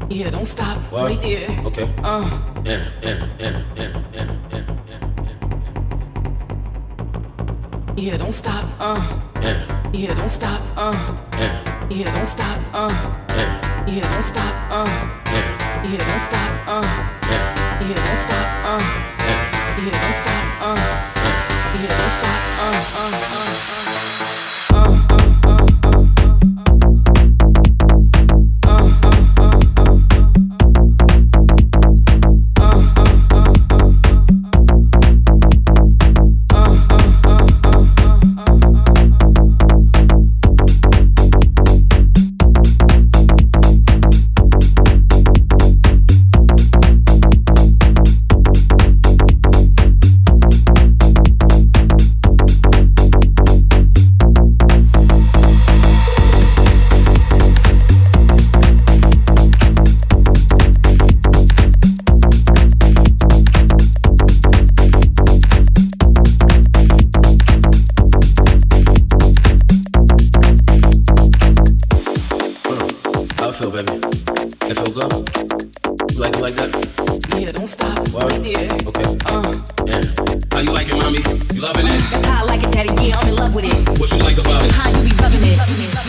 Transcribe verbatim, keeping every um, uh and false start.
Yeah, don't stop. What? Right there. Okay. Uh. Yeah, yeah, yeah, yeah, yeah, yeah, Yeah, don't stop. Uh. yeah, Yeah, don't stop. Uh. yeah, Yeah, don't stop. Uh. yeah, Yeah, don't stop. Uh. yeah, Yeah, don't stop. Uh. yeah, Yeah, don't stop. Uh. yeah, Yeah, don't stop. Uh. yeah. Yeah, don't stop. Uh. Uh. Uh. How it feel, baby? It feel good? You like it like that? Yeah, don't stop. What? Right there. Okay. Uh. Yeah. How you like it, mommy? You loving it? That's how I like it, daddy. Yeah, I'm in love with it. What you like about it? How you be loving it. Loving it.